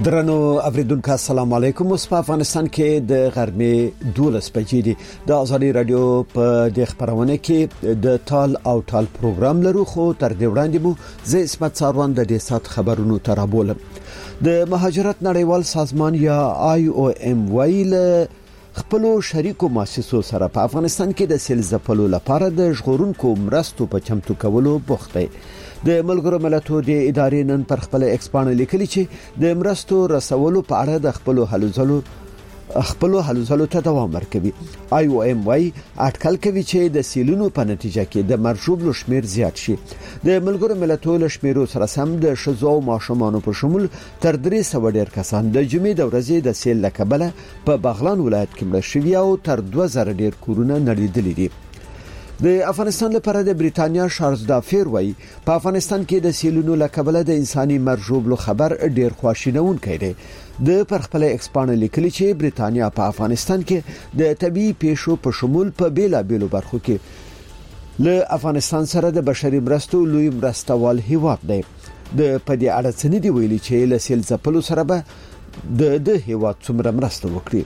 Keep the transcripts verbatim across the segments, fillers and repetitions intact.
درنو اوریدونکو السلام علیکم. اوس په افغانستان کې د غرمې دولس بجې دي. د ازادي رادیو په د خبرونه کې د ټال او ټال پروګرام لرو، خو تر دې وړاندې مو زه اسمت ساروان د دې سات خبرونو ترابولم. د مهاجرت نړیوال سازمان یا آی او ام ویل خپل شریکو مؤسسو سره په افغانستان کې د سیل ځپلو لپاره د ژغورونکو مرستو په چمتو کولو بوخت دی. د ملګرو ملتونو د ادارې نن پر خپل ایکسپان لیکلي چې د مرستو رسولو په اړه د خپل حلزلو خپل حلزلو ته دوام ورکوي. آی او ام وايي اټکل کوي چې د سیلونو په نتیجه کې د مرجوب شمیر زیات شي. د ملګرو ملتونو شمیرو سره سم د شذو او ماشومانو په شمول تر درې سوه ډیر کسان د جمعې د ورځې د سیل لکبله په بغلان ولایت کې مړ شوي او تر دوه زره ډیر کورونه نړیدلي دي. د افغانستان لپاره د بریتانیا شارلز دافیر وایي په افغانستان کې د سیلونو لکبله د انساني مرجوب خبر ډیر خواشینون کړي. د پر خپل ایکسپان لیکلي چې بریتانیا په افغانستان کې د طبي پیښو په شمول په بیلا بیلو برخو کې له افغانستان سره د بشري مرستو لوی مرستوال هیواد دی. د پدې اړه څه نه دی ویلي چې له سیل ځپلو سره به د د هیواد څومره مرسته وکړي.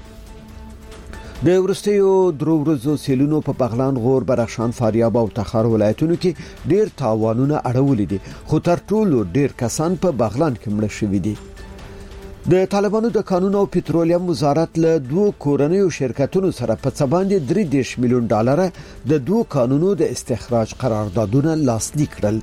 د ورستیو درو ورځو سیلونو په بغلان، غور، بدخشان، فاریاب او تخار ولایتونو کې ډیر تاوانونه اړولې دي، خو تر ټولو ډیر کسان په بغلان کې مړ شوي دي. د طالبانو د قانون او پټرولیم وزارت له دوه کورنیو شرکتونو سره په څه باندې درې دېرش میلیون ډالر د دوه قانونو د استخراج قراردادونه لاسلیک کړل.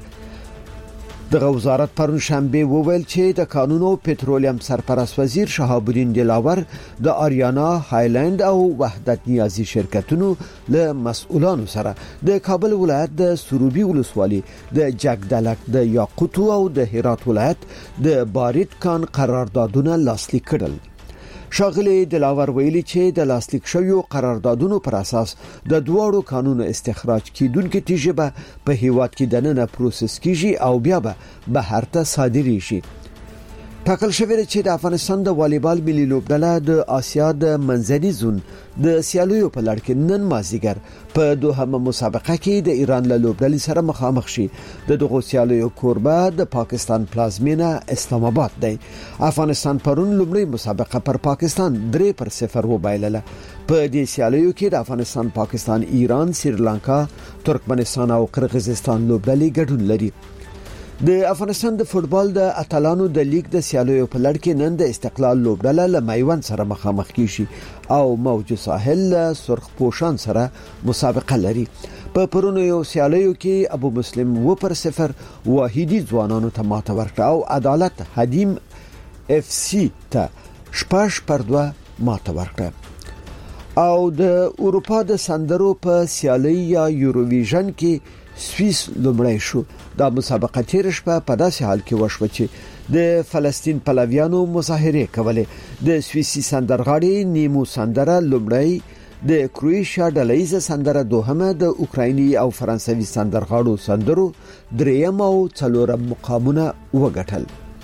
د وزارت پرون شنبه وویل چې د قانون او پټرولیم سرپرست وزیر شهاب الدین دلاور د آریانا، هایلند او وحدت نیازی شرکتونو له مسؤلانو سره د کابل ولایت د سروبي ولسوالۍ د جګدلک، د یاقوتو او د هرات ولایت د باریت کان قراردادونه لاسلیک کړل. شاغلی دلاور ویلي چې د لاسلیک شویو قراردادونو پر اساس د دوړو قانونو استخراج کیدونکو تجربه په هیواد کې د نن پروسس کیږي او بیا به بهر ته صادري شي. ټاکل شوی چې د افغانستان د والیبال ملي لوبډله د آسیا د منځني زون د سیالیو په لړ کې نن مازیګر په دوهمه مسابقه کې د ایران له لوبډلې سره مخامخ شي. د دغه سیالیو کوربه د پاکستان پلازمینه اسلام آباد دی. افغانستان پرون لومړی مسابقه پر پاکستان درې پر صفر وبایلله. په دې سیالیو کې د افغانستان، پاکستان، ایران، سریلانکا، ترکمنستان او قرغیزستان لوبډلې ګډون لري. د افغانستان د فوتبال د اتلانو د لیګ د سیالیو په لړ کې نن د استقلال لوبډله له میوند سره مخامخ کیږي او موج ساحل سرخ پوشان سره مسابقه لري. په پرونو یو سیالیو کې ابو مسلم و پر صفر واحدی ځوانانو ته ماته ورکړه او عدالت حدیم اف سی ته شپږ پر دوه ماته ورکړه. او د اروپا د سندرو په سیالي یا یوروویژن کې سویس لومړی شو. دا مسابقه تیر شپه په داسې حال کې وشوه چې د فلسطین پلویانو مظاهره کولې. د سویسي سندرغاړي نیمو سندره لومړی، د کروشیا ډلهیزه سندره دوهمه، د اوکرایني او فرانسوي سندرغاړو سندرو دریم او څلورم مقامونه وګټل.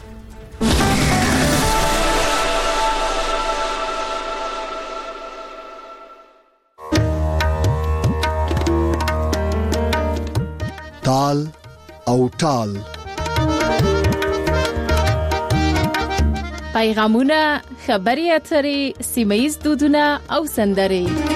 ټال او ټال پیغامونه، خبري اترې، سیمه‌ییز دودونه او سندرې.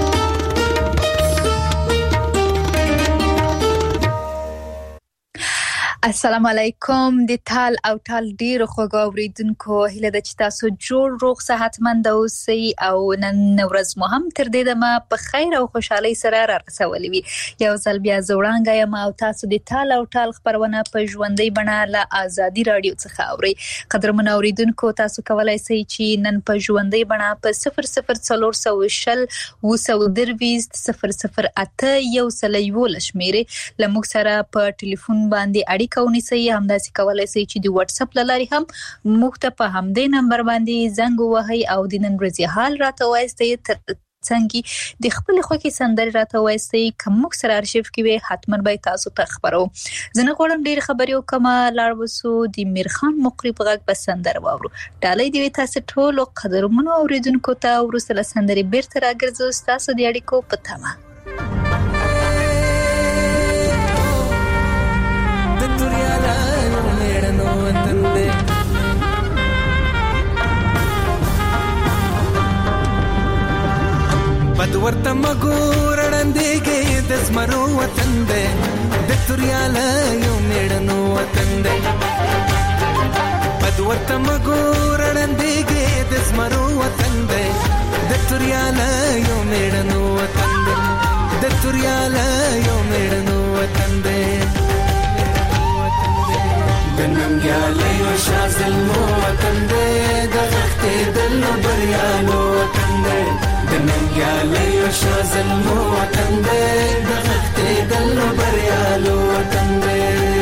السلام علیکم. د ټال او ټال ډیر خوږ اوریدونکو، هیله ده چې تاسو جوړ روغ صحتمند اوسئ او نن ورځ مو هم تر دې دمه په خیر او خوشحالۍ سره را رسولې وي. یو ځل بیا زوړانګه یم او تاسو د ټال او ټال خبرونه په ژوندۍ بڼه له آزادي رادیو څخه اورئ. قدرمن اوریدونکو، تاسو کولای شئ چې نن په ژوندۍ بڼه په صفر صفر څلور سوه شل اووه سوه درویشت صفر صفر اته یو سل یولس شمیرې له موږ سره په ټلیفون باندې اړیکه ونیسئ. همداسې کولای شئ چې د واتس اپ له لارې هم موږ ته په همدې نمبر باندې زنګ ووهئ او د نن ورځې حال راته وایستئ. تر څنګه د خپل خوښي سندرې راته وایستئ. کوم موږ سره ارشیف کې وي حتما به تاسو ته خبرو. زه نه غواړم ډېر خبرې وکم، لاړ وسو د میرخان مقریب غږ په سندره واورو. ډالۍ دی تاسو ټول قدرمنو اوریدونکو ته ورسره سندرې بیرته راګرځو تاسو د اړیکو په تمه. بد ورته مګور وړاندېږي د زمرو وطن دی د توریاله یو میړنو وطن دی بد ورته مګور وړاندېږي د زمرو وطن دی د توریاله یو میړنو وطن دی د توریاله یو میړنو وطن دی د ننګیاله یو شازلمو وطن دی د غښتې دلو بریالو وطن دی د ننګیاله یو شازلمو وطن دی د غښتې دلو بریالو وطن دی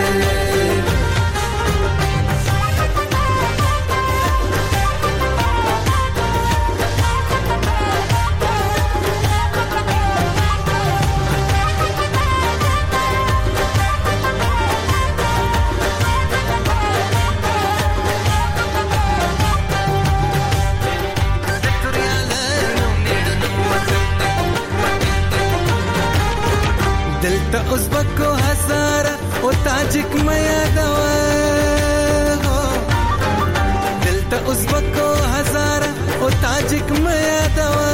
دلته ازبکو هزاره او تاجک میا دوا دلته ازبکو هزاره او تاجک میا دوا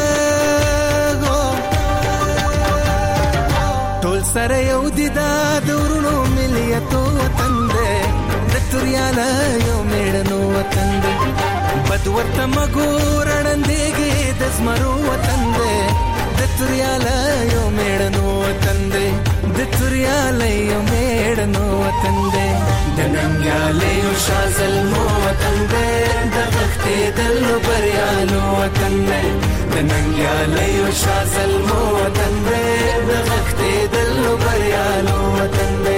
ټول سره یو دي دا دورونو ملیتو وطن دی د توریاله یو میړنو وطن دی بد ورته مګور وړاندېږي د زمرو وطن دی د توریاله یو میړنو وطن دی د توریاله یو میړنو وطن دی د ننګیاله یو شازلمو وطن دی د غښتې دلو بریالو وطن دی د ننګیاله یو شازلمو وطن دی د غښتې دلو بریالو وطن دی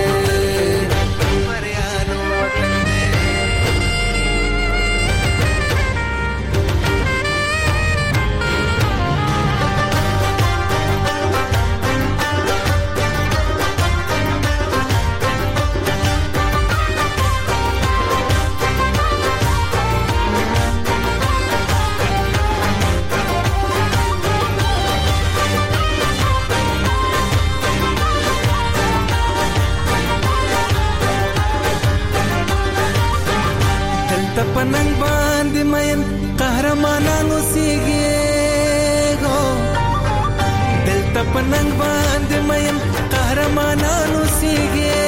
پننګ باندې مین قهرمانانو سیږي دلته پننګ باندې مین قهرمانانو سیږي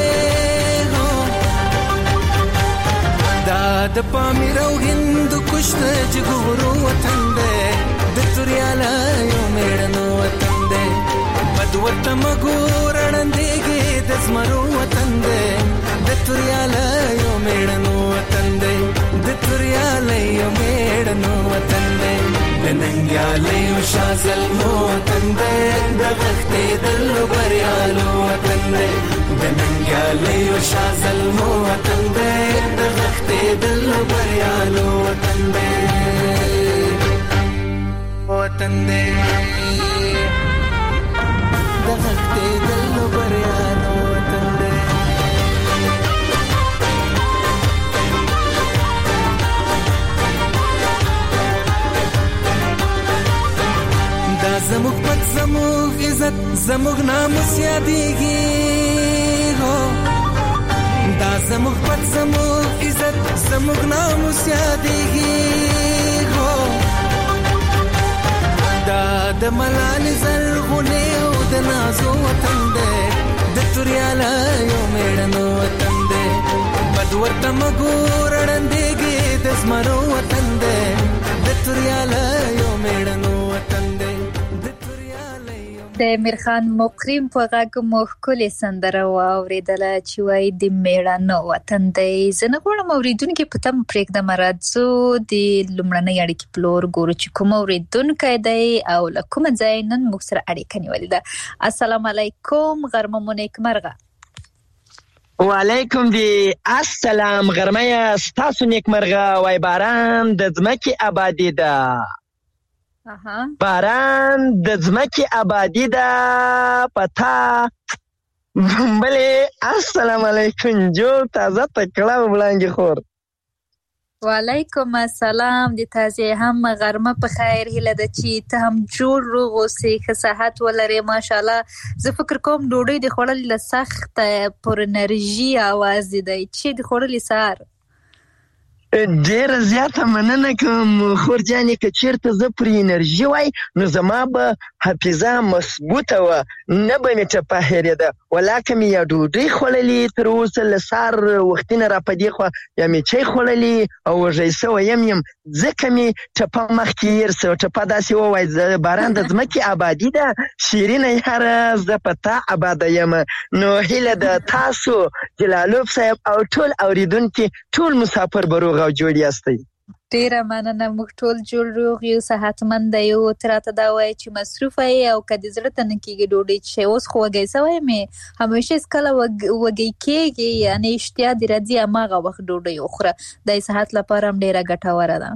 دا د پامیر او هند کشته جګورو وطن دی د توریاله یو میړنو وطن دی بد ورته مګور وړاندېږي د زمرو وطن دی د توریاله یو میړنو وطن دی د توریاله یو میړنو وطن دی د ننګیاله یو شازلمو وطن دی د غښتې دلو بریالو وطن دی د ننګیاله یو شازلمو وطن دی د غښتې دلو بریالو وطن دی وطن دی د غښتې دلو بریالو وطن دی زموږ پت زموږ عزت زموږ ناموس یادېږي دا زموږ پت زموږ عزت زموږ ناموس یادېږي دا د ملالې زرغونې او د نازو وطن دی د توریاله یو میړنو وطن دی بد ورته مګور وړاندېږي د زمرو وطن دی د توریاله یو میړنو وطن دی د میرخان مقریم په غږ مو ښکلې سندره واورېدله چې وایي د میړانه وطن دی. زه نه غواړم اورېدونکي په تمه پرېږدم، راځو د لومړنۍ اړیکې پلور ګورو چې کوم اورېدونکی دی او له کومه ځای نن موږ سره اړیکه نیولې ده. السلام علیکم، غرمه مو نیکمرغه. وعلیکم دی السلام، غرمه ستاسو نیکمرغه. وای باران د ځمکې آبادي ده، باران د ځمکې آبادي ده پتا بلې. السلام علیکم، جوړ تازه تکړه وړانګې خور. وعلیکم السلام، د تازه هم غرمه په خیر، هیله ده چې ته هم جوړ روغ اوسې، ښه صحت ولرې. ماشاءالله زه فکر کوم ډوډۍ د خوړلو له سخت پر انرژي اواز دی چې د خوړلې سهار ډېره زیاته مننه کوم خورجانې، که چېرته زه پر انرژي وای نو زما به حافظه مثبوته وه، نه به مې ټپه هېرېده. ولاکه مې یا ډوډۍ خوړلې تر اوسه له سهار وختي نه را په دې خوا، یا مې چای خوړلې او وږی سوی یم یم ځکه مې ټپه مخکې هېر سو. ټپه داسې ووایي باران د ځمکې آبادي ده، شیرینه یاره زه په تا آباده یم. نو هیله د تاسو جلالوب صاحب او ټول اوریدونکي ټول مسافر به روغ او جوړ یاستئ. ډیره مننه، موږ ټول جوړ روغ یو، صحتمند یو. ته راته دا وایې چې مصروفه یې او که دې زړه ته نه کېږي ډوډۍ چې اوس خو وږی سوی مې، همیشه هېڅکله وږی کېږي، یعنې اشتیا دې راځي هماغه وخت ډوډۍ وخوره، دا یې صحت لپاره هم ډیره ګټوره ده.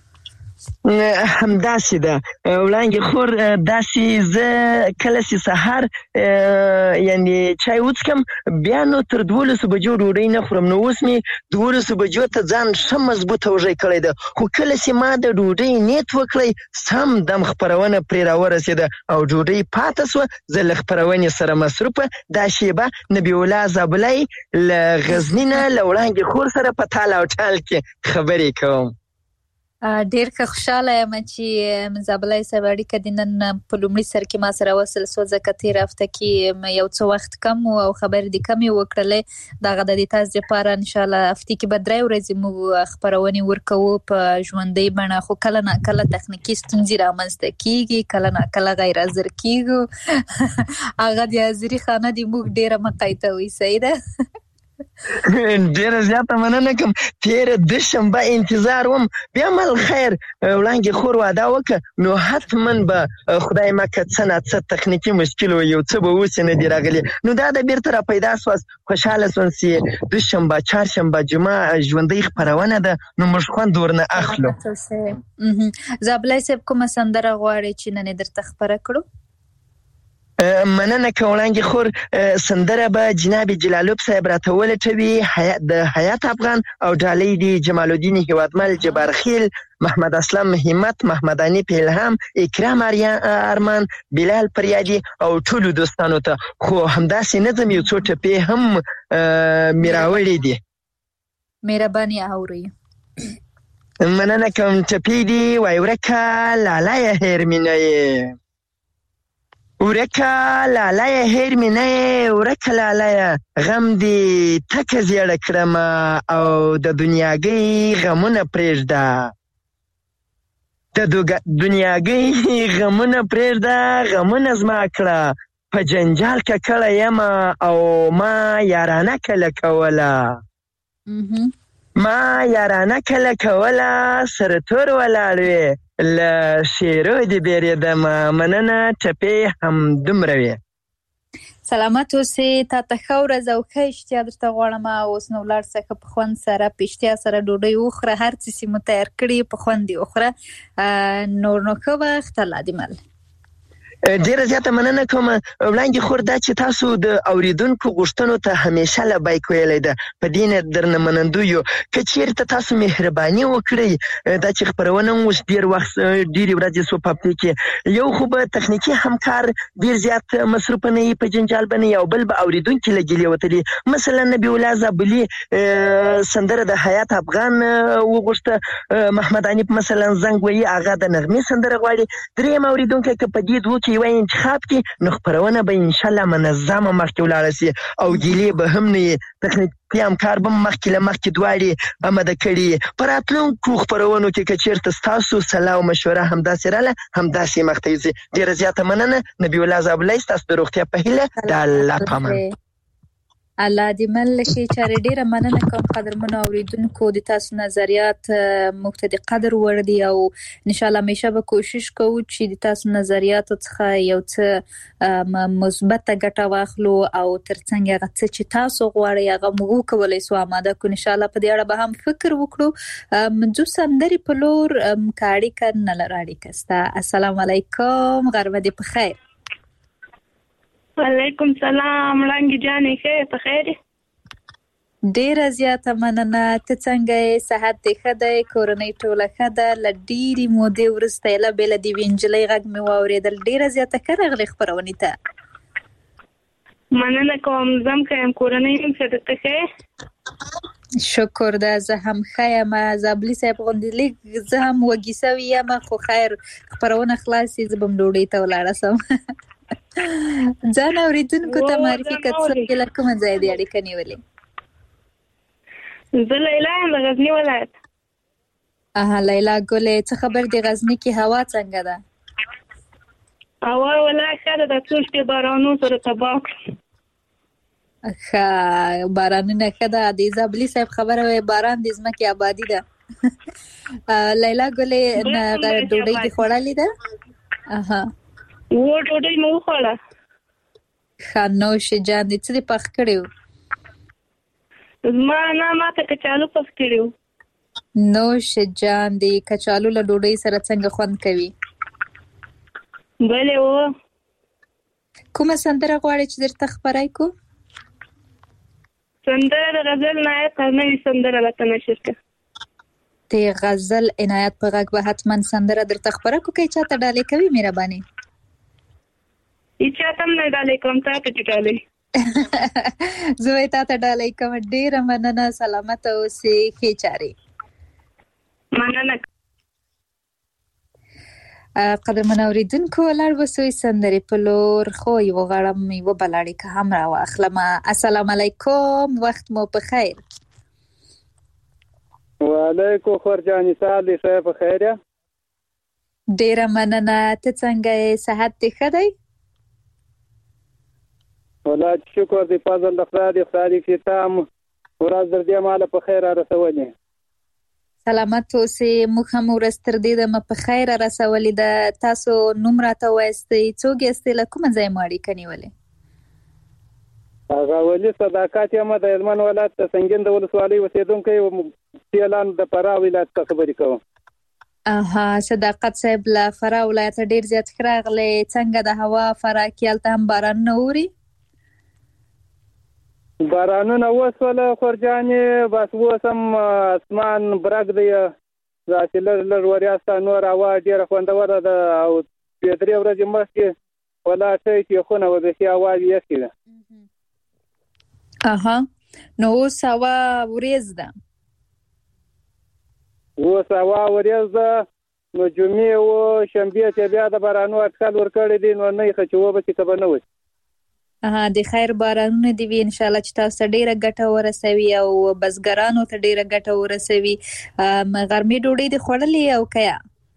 همداسې ده وړانګې خور، داسې زه کله چې سهار یعنې چای وڅکم بیا نو تر دولسو بجو ډوډۍ نه خورم. نو اوس مې دولسو بجو ته ځان ښه مضبوطه وږی کړی ده، خو کله چې ما د ډوډۍ نیت وکړی سم دم خپرونه پرې راورسېده او ډوډۍ پاته سوه. زه له خپرونې سره مصروفه دا شیبه نبی الله زابلی له غزني نه له وړانګې خور سره په تال او ټال کې خبرې کوم. ډیر ښه خوشاله یم چې زابلی صاحب اړیکه دې نن په لومړي سر کې ما سره وصل سو، ځکه تېره هفته کې یو څه وخت کم و او خبرې دې کمې وکړلې. دغه د دې تاسو دپاره انشاءالله هفتې کې به درې ورځې موږ خپرونې ورکوو په ژوندۍ بڼه، خو کله نه کله تخنیکي ستونزې رامنځته کېږي، کله نه کله غیر حاضر کېږو. هغه د حاضري خانه دې موږ ډېره مقایطوي. صحیح ده؟ ډیره زیاته مننه کوم. تېره دوشنبه انتظار وم، بیا مل خیر وړانګې خور واده وکړه نو حتما به خدای مکه څه نه څه تخنیکي مشکل و، یو څه به اوسې نه دي راغلي. نو دا د بیرته را پیدا سواست، خوشحاله سوم چې دوشنبه چهارشنبه جمعه ژوندۍ خپرونه ده نو موږ خوند ورنه اخلو. زابلی صاحب کومه سندره غواړئ چې نن یې درته خپره کړو؟ مننه که وړانګې خور، سندره به جناب جلالوب صاحب راته ولټوي، د حیات افغان او ډالۍ دي جمال الدین هیوادمل، جبار خیل، محمد اسلم همت، محمد انیف الهام، اکرام ارمان، بلال پریادي او ټولو دوستانو ته. خو همداسې نه ځم، یو څو ټپې هم مې راوړي دي. مهرباني اورئ. مننه کوم. ټپې دي وای ورکه لالیه هېر مې نه یې، ورکه لالیه هېر مې نه یې، ورکه لالیه غم دې تکه زیړه کړمه او د دنیاګۍ غمونه پرېږده، د دنیاګۍ غمونه پرېږده، غمونه زما کړه په جنجال ککړه یمه او ما یارانه کله کوله، ما یارانه کله کوله سره تور ولاړ وې له شیرو دې بیرېدمه. مننه، ټپې هم دومره وې. سلامت اوسې، تا ته ښه ورځ او ښه اشتیا درته غواړم. اوس نو ولاړ څه ښه په خوند سره په اشتیا سره ډوډۍ وخوره، هر څه چې مو تیار کړي په خوند یې وخوره. نور نو ښه وخت، الله دې مل. ډیره زیاته مننه کوم وړانګې خور، دا چې تاسو د اوریدونکو غوښتنو ته همیشه لبیک ویلی ده، په دې نه درنه منندوی یو. که چېرته تاسو مهرباني وکړئ دا چې خپرونه هم اوس ډېر وخت ډېرې ورځې سو په هفتې کې، یو خو به تخنیکي همکار ډېر زیات مصروفه نه وي، په جنجال به نه وي، او بل به اوریدونکي لګېلې وتلي. مثلا نبی الله زابلي سندره د حیات افغان وغوښته، محمد انیف مثلا زنګ وهي هغه د نغمې سندره غواړي. درېیم اوریدونکی که په دې دوه کې یوه انتخاب کې نو خپرونه به انشاءالله منظمه مخکې ولاړه سي او ګیلې به هم نه وي. تخنیکي همکار به مخکې له مخکې دواړې اماده کړي. په راتلونکو خپرونو کې که چېرته ستاسو صلاح او مشوره همداسې راله همداسې مخته یوځي. ډېره زیاته مننه. نبی الله زابلی ستاسو د روغتیا په هیله، د الله په امان. الله دې مل شي. چارې ډیره مننه کوم قدرمنو اوریدونکو، د تاسو نظریات موږ ته د قدر وړ دي او انشاءالله همیشه به کوشش کوو چې د تاسو نظریاتو څخه یو څه مثبته ګټه واخلو او ترڅنګ هغه څه چې تاسو غواړئ هغه موږ وکولی سو اماده کړو. انشاءالله په دې اړه به هم فکر وکړو. منځو سندرې په لور که اړیکه نه لره اړیکه سته. السلام علیکم، غرمه دې په خیر. وعلیکم سلام وړانګې جانې، ښه په خیر؟ ډیره زیاته مننه. ته څنګه یې؟ صحت دې ښه دی؟ کورنۍ ټوله ښه ده؟ له ډېرې مودې وروسته یله بېله د یوې نجلۍ غږ مې واورېدل. ډیره زیاته ښه راغلې خپرونې ته. مننه کوم. زه هم ښه یم، کورنۍ هم ښه ده. ته ښه یې؟ شکر ده زه هم خیم زابلی صاحب غوندې لیک زه هم وګیسوي یم خو خیر خبرونه خلاصې زه بم ډوډۍ ته ولاړه سم ځان اوریدونکو ته معرفي کړه چې لکه کوم ځای دی اړیکه نیولې زه لیلا یم د غزني ولایت اها لیلا ګلې څه خبر دی غزني کې هوا څنګه ده هوا ولا ښه ده ټول شپې بارانو سره تباه ښه بارانونه ښه ده د زابلي صاحب خبره وي باران د ځمکې آبادي ده لیلا ګلې ډوډۍ دې خوړلې ده اها و ډوډۍ مو وخوړه ښه نوش جان دې څه دې پخ کړی زما نه ماته کچالو پخ کړی نوش جان دې کچالو له ډوډۍ سره څنګه خوند کوي بلې و کومه سندره غواړې چې درته خبرای کو سندره د غزل نایت نوې سندره راته نشر کړه د غزل عنایت په غږ به حتما سندره درته خبره کو کې چاته ډالې کوي مهرباني هیڅ تم نه ډالې کوم تاسو ته ډالې زه ته ته ډالې کوم ډیره مننه سلامت اوسې ښه چاري مننه قدرمن اوریدونکو لار وسوي سندري په لور خو یو غړم یو بلاړی که هم را واخلم السلام علیکم وخت مو په خیر وعلیکم خورجانی صاحب ښه په خیر ډیره مننه ته څنګه یې صحت دې ښه دی والله شکر دې فضل د خدای دې خدای دې تام ورځ دې مال په خیر رسولې سلامت اوسې موږ هم ورځ تر دې د په خیر رسولې ده تاسو نوم راته وایستئ څوک یاست له کومه ځای مو اړیکه نیولې هغه ولي صداقت یم د هلمند ولایت د سنګین د ولسوالۍ اوسېدونکی سیلان د فراه ولایت څخه خبرې کوم اها صداقت صاحب له فراه ولایت ډیر زیات ښه راغلی څنګه د هوا فراه کې هلته هم بارانونه اوري بارانونه وسوله خورجانې بس اوس هم اسمان برګ دی داسې لږ لږ وریاسته نور هوا ډېره خوندوره ده او دوې درې ورځې مخکې ولا ښه کیخونه وه بیخي هوا یخې ده اها نو اوس هوا وریځ ده اوس هوا وریځ ده نو جمعې و شنبې ته بیا د بارانو اټکل ورکړی دی نو نه یې ښه چې وبه چې که به نه وي اها د خیر بارانونه دی وی ان شاء الله چې تاسو ډیره ګټه ورسوي او بزګرانو ته ډیره ګټه ورسوي غرمې ډوډۍ دی خوړلې او کیا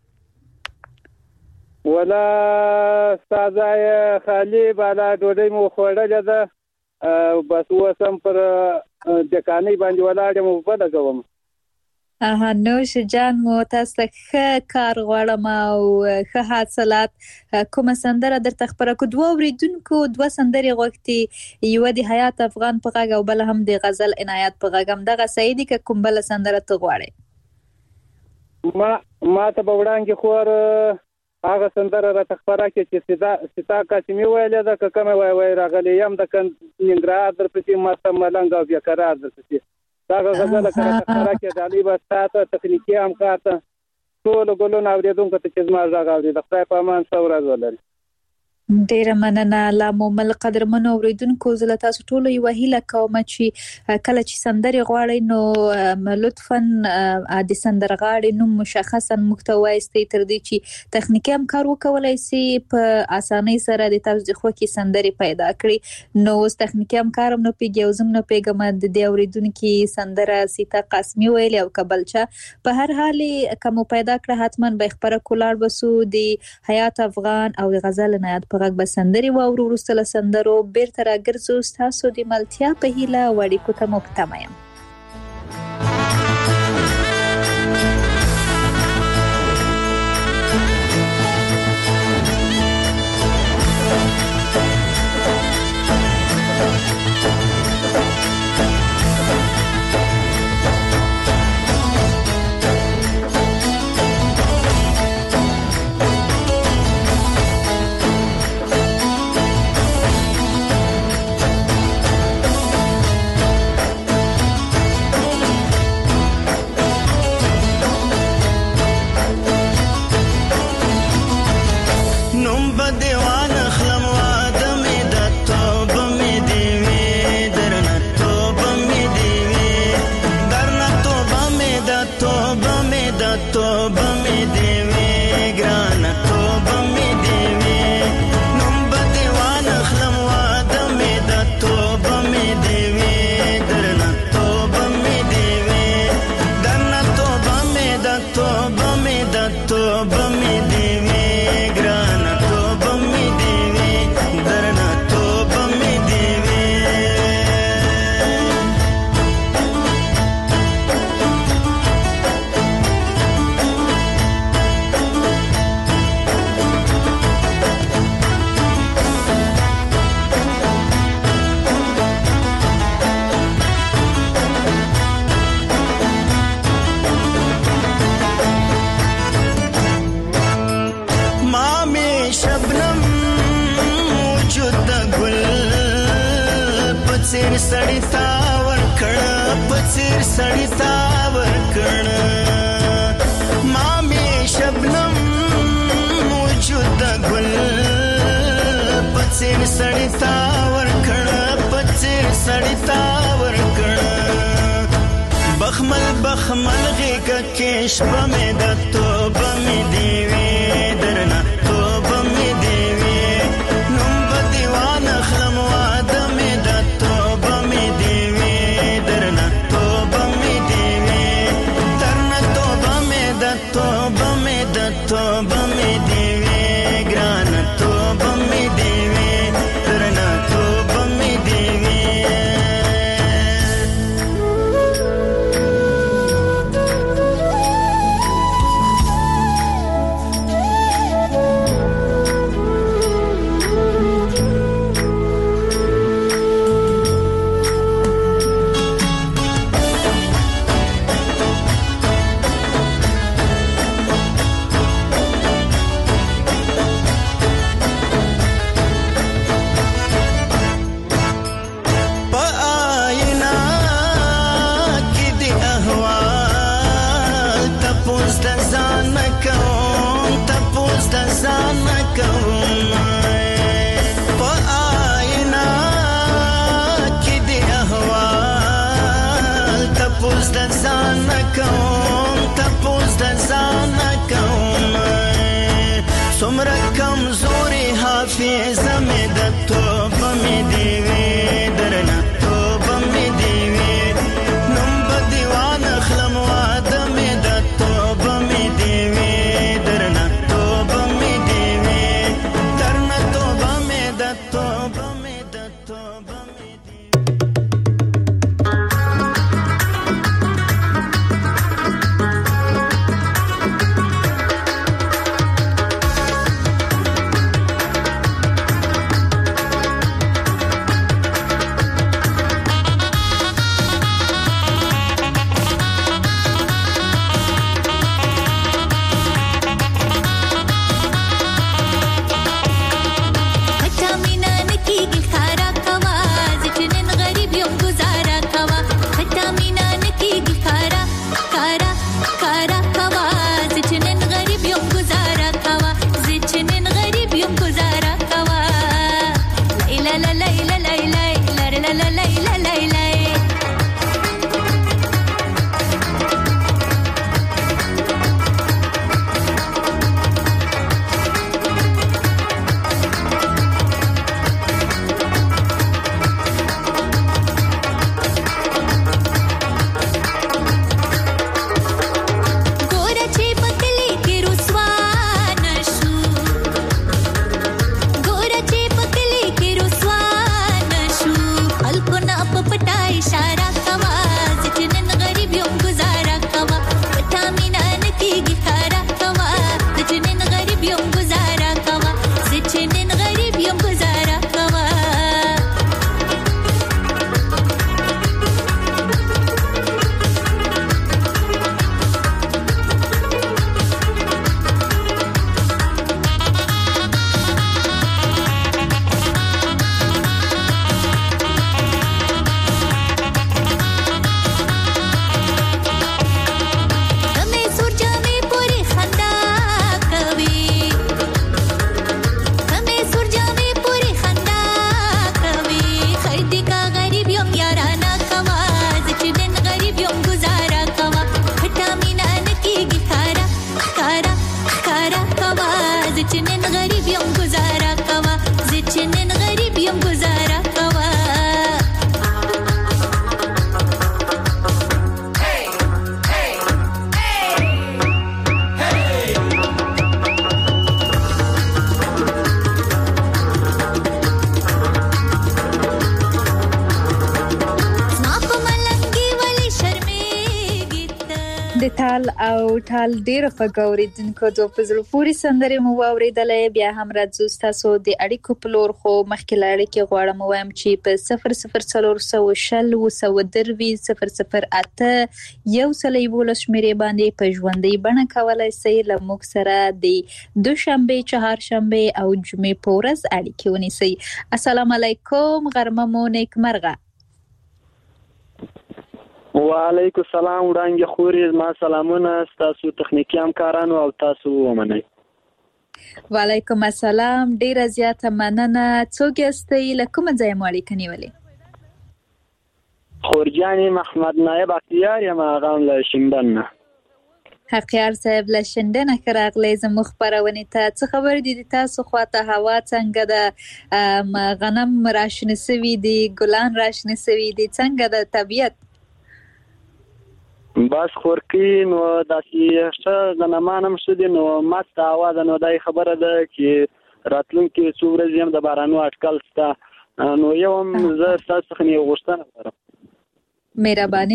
ولا سازای خالی بالا ډوډۍ مو خوړلې ده بس وسم پر دکانې باندې ولاړم په لګوم اها نوش جان مو تاسو ښه کار غواړم او ښه حاصلات کومه سندره درته خبره کو دوه اوریدونکو دوه سندرې غوښتي یو د حیات افغان په غږ او بل هم د غزل عنایت په غږ هم دغه سعیدی که کوم بل سندره ته غواړي ما ما ته بوړانګي خور هغه سندره راته خبره کې چې ستا ستا قاسمي ویلې ده که کومه وای وای راغلی یم د ننګرهار درپسې ما ته ملنګ او بیا قرار درپسې هغه غزل خبره کې دالي بس تاسو تخنیکی هم کارته ټول ګلون اوریدونکو ته چې زما غږ اوري د خدای په امان څو ورځ ولري ډیره مننه لا مومل قدرمن اوریدونکو زله تاسو ټول یو هیله کوم چې کله چې سندري غواړي نو لطفاً د سندرغاړي نوم مشخصا محتوی استي تر دې چې تخنیکی هم کار وکولای شي په اسانۍ سره د تاسو د خو کې سندري پیدا کړي نو اوس تخنیکی هم کارم نه پیږي او زم نه پیګم د دې اوریدونکو سندره سیتا قاسمي ویل او کبلچا په هر حال کوم پیدا کړه حتما به خبره کولار وسو د حیات افغان او غزل عنایت په غږ بسندري و او وروسته سندرو بیرته راګرځو تاسو د ملتیا په هیله وړي کو ته مکتمایم پڅیر سړی تا ورکړ پڅیر سړی تا ورکړ ما می شبنم موجود ګل پڅیر سړی تا ورکړ پڅیر سړی تا ورکړ بخمل بخمل غیګه کېش بمې د توبه مې دیوي درنه توبه مې دیوي نوم به دیوان اخلم واده مې د توبه مې دیوي درنه توبه مې دیوي درنه توبه مې د توبه مې د توبه مې دیوي ګرانه توبه مې دیوي درنه توبه مې دیوي سمرا کمزوری حافظه می د توبه می دیوی درنه توبه می دیوی نم به دیوان اخلم واده می د توبه می دیوی درنه توبه می دیوی درنه توبه می د توبه می د توبه می د تال او ټال ډیره فګوریدونکو د پزړو پوری سندره مو واوریدلې بیا هم راځو تاسو د اړیکو پلور خو مخکې لاړې کې غواړم وایم چې په صفر صفر څلور سو شل و سو دروي صفر صفر اته یو سلې بولس مېری باندې په ژوندۍ بڼه کولای شئ لموږ سره د دوشنبه چهارشنبه او جمعې پورز اړیکې ونیسئ. السلام علیکم، غرمه مو نیکمرغه. وعلیکم السلام وړاندې خوري ما سلامونه تاسو تخنیکی همکارانو او تاسو ومنئ. وعلیکم السلام، ډیره زیاته مننه. څوک یاستئ؟ له کومه ځایه مو اړیکه نیولې؟ خورجانې محمد نایب اختیار یم، هغه له شینډن نه. حقیار صاحب له شینډن ښه راغلی زموږ خپرونې ته. څه خبر دي د تاسو خواته؟ هوا څنګه ده؟ غنم راشنه سوي دي؟ ګلان راشنه سوي دي؟ څنګه ده طبیعت؟ بس خورکی نو داسې ښه غنمان هم ښه دي، نو مست هوا ده. نو دا خبره ده چې راتلونکي څو ورځې هم د بارانو اټکل شته. نو یو هم زه ستاسو څخه یو غوښتنه لرم. مهرباني.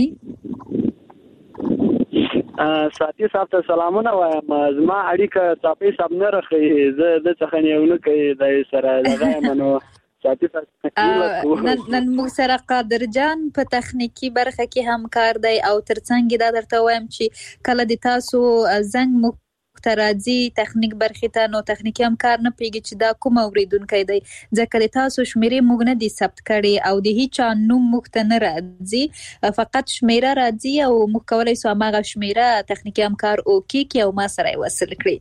ساتي صاحب ته سلامونه وایم. زما اړیکه ساتي صاحب نه رخي، زه د څخه یو نه کوي د سره دغه منو ساتي صاحب نن نن موږ سره قادر جان په تخنیکی برخه کې همکار دی او ترڅنګ دا درته وایم چې کله د تاسو زنګ مو ترازی تخنیک برخه ته نو تخنیکی همکار نه پیږي چې دا کوم اوریدونکو دی، ځکه د تاسو شمیرې موږ نه دي ثبت کړي او د هیڅ نوم موږ ته نه راځي، فقط شمیره راځي او موږ کولای شو هغه شمیره تخنیکی همکار او کې او ما سره وصل کړي.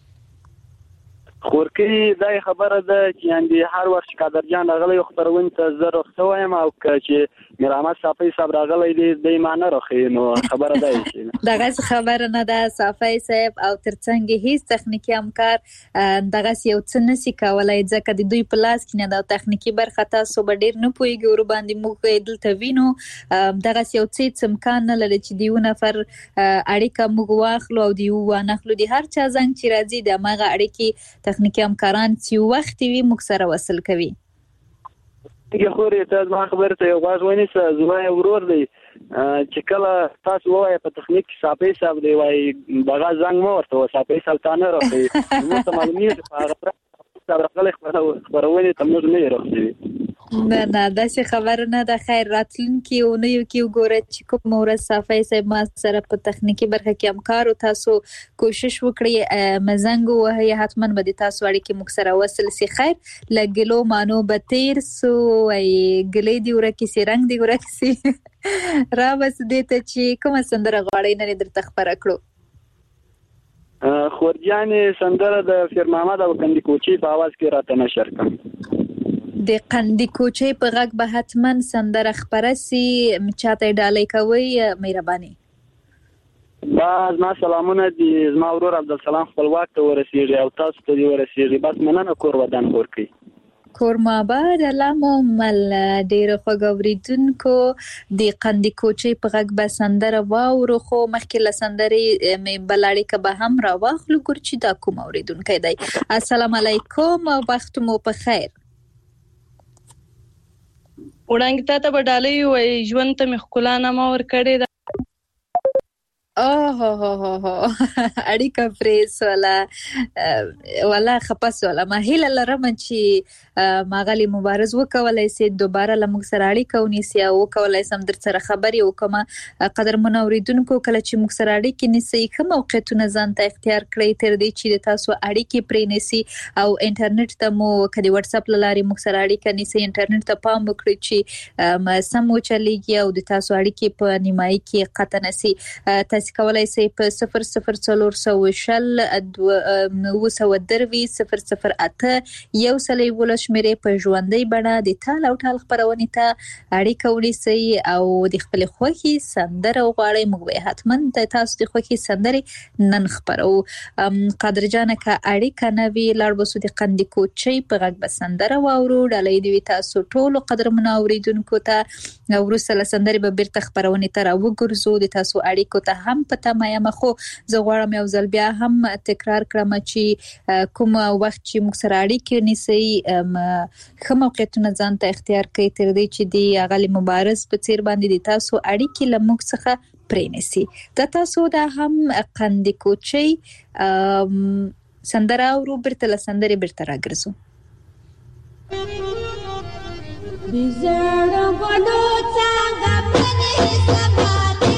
خورکی دا خبره ده چې اندي هر وخت قادر جان راغلی خبرونه ته زه رخصه وایم او چې مرامت صافی صاحب راغلی دی د ایمان راخي نو خبره ده شي دغه خبره نه ده. صافی صاحب او ترڅنګ هیڅ تخنیکی همکار دغه یو څه نسی کولای ځکه د دوی په لاس کې نه ده تخنیکی برخه. تاسو به ډیر نه پويږئ ور باندې موږ دلته وینو دغه یو څه امکان نه لري چې دیو نفر اړیکه موږ واخلو او دیو وانخلو. دی هر چا زنګ چې راځي د ماغه اړیکې تخنیکی همکاران چې وخت وي موږ سره وصل کوي. یو خوري ته ما خبره ته یو غواړم ونیسه زما ورور دی چې کله تاسو وایي په تخنیک صافي صاحب دی وایي دغه زنګ مو ورته صافي سلطانه راځي نو ته معلومیږي په هغه راغلی خبرونه ته موږ نه راځي. نه نه داسې خبر نه ده. خیر راتلونکي او نه یو کې وګوره چې کوم ورځ صافي صاحب ما سره په تخنیکی برخه کې همکار او تاسو کوشش وکړئ مزنګ وهي حتما به تاسو اړیکې موږ سره وصل سي. خیر لګلو مانو به تیر سو ای ګلې دی ورکه سي رنگ دی ورکه سي را بس دې ته چې کوم سندره غواړي نه درته خبره کړو. خورجانې سندره د فیر محمد او کندي کوچي په आवाज کې راته نشر کوم. د قندی کوچي په غږ به حتما سندره خبره سي چاته ډالۍ کوي. مهرباني. باز ما سلامونه دي زما ورور عبدالسلام خپلواک ته ورسیږي او تاسو ته ورسیږي. بس مننه کور ودان ورکي کور ما بعد علامه مل ډیر خوګوریدونکو د قندی کوچي په غږ به سندره واورو خو مخکې له سندري مې بلاړی که به هم را واخلو ګور چې دا کوم اوریدونکو دی. السلام علیکم وخت مو په خیر. وړاندې ته به ډالۍ وای ژوند ته مې خکلا نه ما ور کړې ده. اوه هو هو هو اړیکه پریس ولا ولا خپس ولا ما هیله لرم چې ماغلی مبارز وکولای سي دوباره لمغ سره اړیکه ونیسي او وکولای سم در سره خبري وکما. قدر منوریدونکو کله چې مغ سره اړیکه نيسي کوم موقعیتونه ځان ته اختیار کړی تر دې چې تاسو اړیکه پرې نيسي او انټرنیټ ته مو کدي واتس اپ لاري مغ سره اړیکه نيسي انټرنیټ ته پام وکړئ چې سم وچلېږي او د تاسو اړیکه په نیمایي کې قطع نسي. تاسو کولای شئ په صفر صفر څلور سو شل نو سو دروي صفر صفر اته یو سلې ولش مېره په ژوندۍ بڼه د تال او ټال خبرونه ته اړیکه ونیسئ او د خپل خوخي سندره غواړئ موږ حتما تاسو د خوخي سندره نن خبرو. قادر جان کا اړیکه نوی لړ بسو د قندي کوچي په غږ بسندره واورو ډالۍ دی تاسو ټول قدر منوریدونکو ته ورسره سندره به بیرته خبرونه تر وګرځو د تاسو اړیکو ته هم پته مې مخو زه غواړم یو ځل بیا هم تکرار کړم چې کوم وخت چې موږ سره اړیکې نیسي خو موقعیتونه ځان ته اختیار کړئ تر دې چې دی غالي مبارز په تیر باندې د تاسو اړیکې لموږ څخه پرېنسي. د تاسو دا هم قندي کوچي سندره او برتل سندره برته راګرځو. بزړه غلو څنګه پنه سماته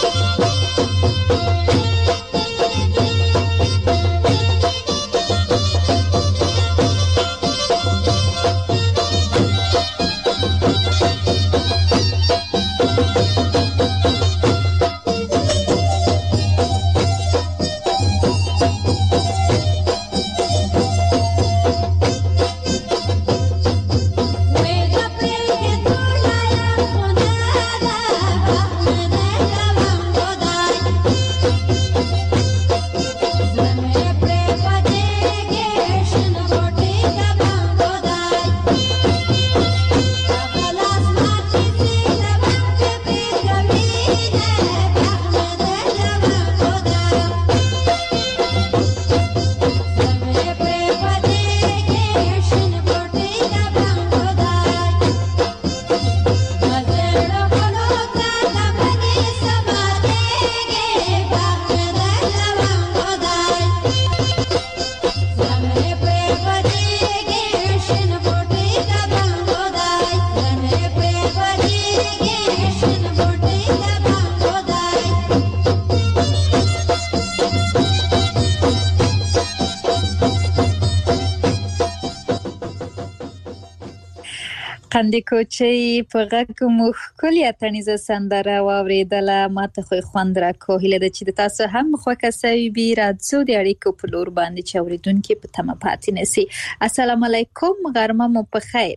قندې کوچي په غږ مو ښکلې اتڼیزه سندره واورېدله، ماته خو یې خوند راکړو. هیله ده چې د تاسو هم خوښه سوې وي. راځو د اړیکو په لور باندې چې اورېدونکي په تمه پاتې نه سي. السلام علیکم، غرمه مو په خیر.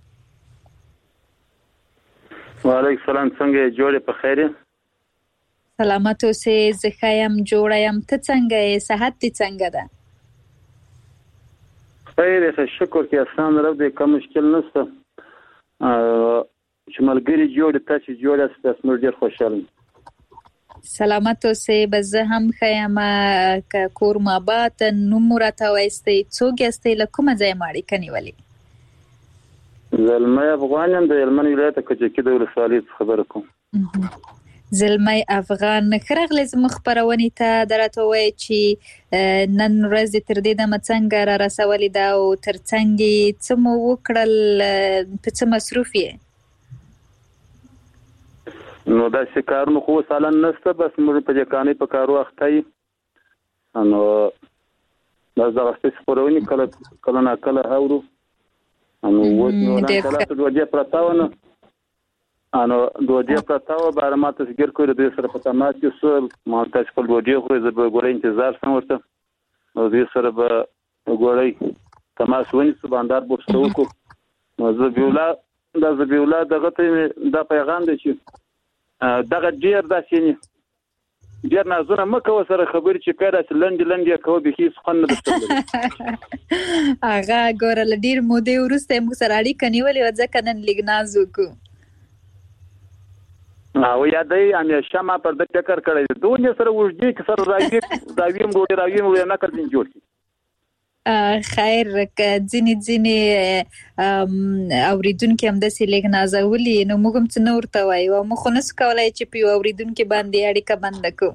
وعلیکم السلام، څنګه یې؟ جوړې په خیر یې؟ سلامت اوسې، زه ښه یم، جوړه یم. ته څنګه یې؟ صحت دې څنګه ده؟ خیر یې، شکر کې احسان رب دې، کوم مشکل نشته. چې ملګری جوړ تاسو جوړ است، تاسو نور ډیر خوشاله. سلامت اوسې، به زه هم ښه یم. که کور ما بات نوم راته وایستئ، څوک یاستئ، له کومه ځایه مو اړیکه نیولې؟ زلمی افغان یم، د هلمند ولایت کجکي د ولسوالۍ څخه خبره کوم. زلمی افغان، ښه راغلی زموږ خپرونې ته. دا راته ووایه چې نن ورځ تر دې دمه څنګه را رسولې ده او تر څنګ یې څه مو وکړل، په څه مصروف یې؟ نو داسې کارونه خو اوس حالا نشته، بس موږ په دې کانې په کارو اخته یو. نو دا دغسې خپرونې کله کله ناکله اورو. نو اوس نو ناکله دوه دې پرته وه نه انو دوه پرتا و بار ما تسګر کوي د سره په تماس کې سول ما تاسو په دوه خو زه به ګورې انتظار سم ورته نو دې سره به ګورې تماس ونی سباندار بوښتو کو نو زه بیولا د زه بیولا دغه ته د پیغام دی چې دغه ډیر داسې ډیر نازونه مکه سره خبر چې کړه چې لند لند یې کوي به هیڅ خن نه دستل هغه ګورل ډیر مو دی ورسته مو سره اړیکه نیولې و ځکه نن لګ نازو کو او یادای همیشه ما پر د فکر کړی دوه سره وژدي چې سره راځي دا ویم ګورې راویم و نه کړم جوړ خیر ځینې ځینې اوریدونکو هم داسې لږ نازولي نو موږ هم څه نه ورته وایو او موږ خو نسو کولی چې په یو اوریدونکي باندې اړیکه بنده کړو.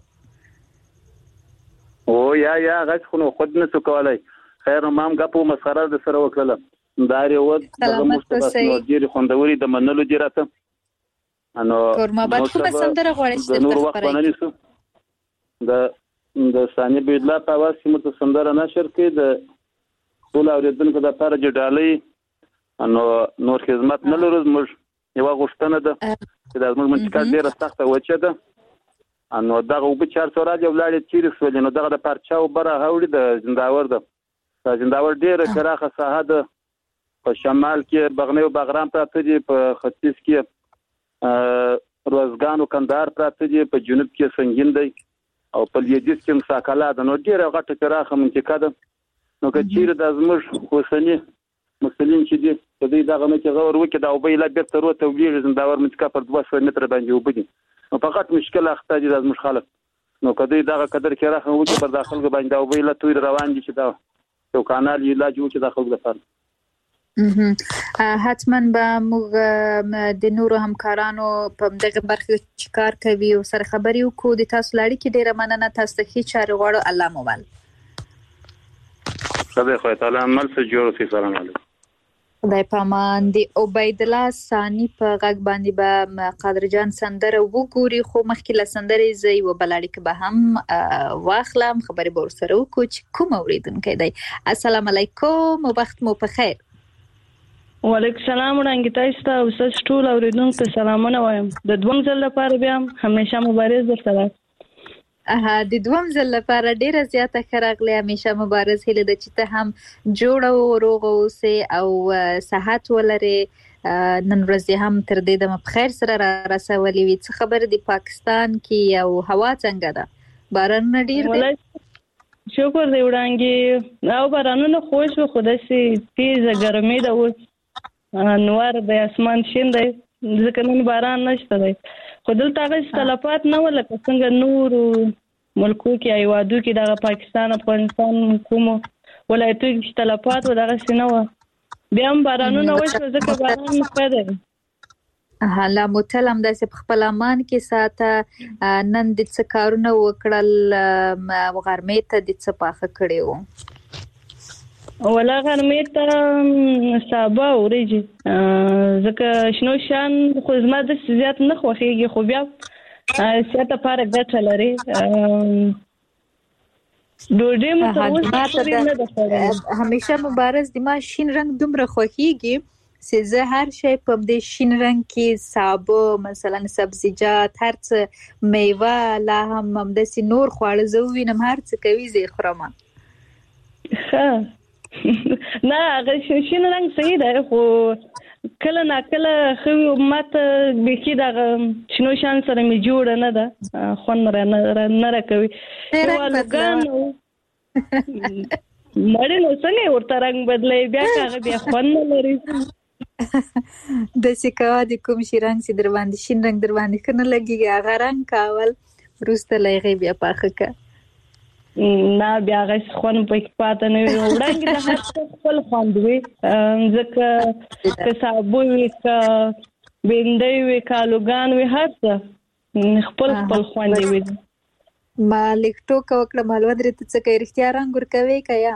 او یا یا هغه خو نو خود نسو کولی. خیر ما هم ګپ و مسخره د سره وکړله دا یې دغه مستبس نو ډېرې خوندورې د منلو دي راته انو کورماباد کومه سندره غواړئ چې درته خپروي؟ د د ثاني بیدلا په اواز کې مو ته سندره نشر کړي د ټول اورېدونکو دپاره چې ډالۍ انو نور خدمت نه لرو. زموږ یوه غوښتنه ده چې دا زموږ منطقه ډېره سخته وچه ده انو دغه اوبه چار څو راځي ولاړې تېرې شولې نو دغه د پارچا اوبه راوړي د زنداور ده. دا زنداور ډېره پراخه ساحه ده. په شمال کې بغنی او بغرام پراته دي، په ختیځ کې روزګان او کندهار پراته دي، په جنوب کې سنگین دی او په لویدیځ کې مساکلا ده. نو ډېره غټه پراخه منطقه ده. نو که چیرې دا زموږ اوسني مسلین چې دي په دې دغه نه کې غور وکړي دا اوبه یې لا بېرته روته ولیږي زنداور منطقه پر دوه سوه متره باندې اوبه دي نو په غټ مشکل اخته دي دا زموږ خلک. نو که دوی دغه قدر کې راخه وکړي پر دا خلکو باندې دا اوبه یې لا توی روان دي چې دا یو کانال یې علاج وکړي دا خلکو لپاره. حتما به موږ د نورو همکارانو په دغه برخه کې کار کوي او سره خبرې وکړو. د تاسو لړۍ کې ډیره مننه. تاسو ته هیڅ چاره غواړو. الله مو ول. خدای خو تعالی عمل سره جوړ شي. سلام علیکم. خدای پامان دی عبید الله ثانی په غږ باندې به قادر جان سندره وګوري خو مخکې له سندرې زه یو بل اړیکه به هم واخلم خبرې به ورسره وکړو چې کوم اوریدونکی دی. السلام علیکم او وخت مو په خیر. وعلیکم السلام وړاندې تاسو ته او تاسو ټول اوریدونکو ته سلامونه وایم. د دوم ځل لپاره بیا هم همیشه مبارز درته. اها د دوم ځل لپاره ډیره زیاته خراغله همیشه مبارز هله د چې ته هم جوړ او روغ اوسې او صحت ولري. نن ورځ هم تر دې د مخیر سره را رسولې وي. څه خبر دی پاکستان کې او هوا څنګه ده؟ باران ډیر دی؟ شکر دی وړاندې او بارانونه خوش و خو داسې تیزه ګرمي ده اوس نور د اسمان شین دی ځکه نن باران نشته دی خو دلته هغه اختلافات نه وه لکه څنګه نورو ملکو کې هیوادو کې دغه پاکستان افغانستان کومو ولایتو کې اختلافات و دغسې نه وه بیا هم بارانونه وشوه ځکه باران ښه دی. لا موټل هم داسې په خپل امان کې ساته. نن د څه کارونه وکړل غرمې ته د څه پاخه کړی وو؟ ولا غرمې ته سابه وریجې ځکه شنو شیان خو زما داسې زیات نه خوښېږي خو بیا صحت لپاره ګټه لري. ډوډۍ مو تر اوسه نه ده خوړلې. همیشه مبارز د ما شین رنګ دومره خوښېږي چې زه هر شی په دې شین رنګ کې سابه مثلا سبزیجات هر څه میوه لا هم همداسې نور خواړه زه ووینم هر څه کوي زه یې خورم. ښه نه هغه شین رنګ صحیح دی خو کله ناکله ښه وي ماته بیخي دغه شنو شیانو سره مې جوړه نه ده خوند نه راکوي. الوګان مړې نو څنګه یې ورته رنګ بدلوي بیا که هغه بیا خوند نه لري. داسې کوه د کوم شي رنګ چې در باندې شین رنګ در باندې ښه نه لګېږي هغه رنګ که اول وروسته له هغې بیا پاخه که نه بیا هغه خوند پکې پاته نه وي. وړاندې د هر څه خپل خوند وي ځکه که سابه وي که بېنډۍ وي که الوګان وي هر څه خپل خپل خوند یې وي. ما لږ ټوکه وکړه مالوه درې ته څه کوي رښتیا رنګ ورکوي که یا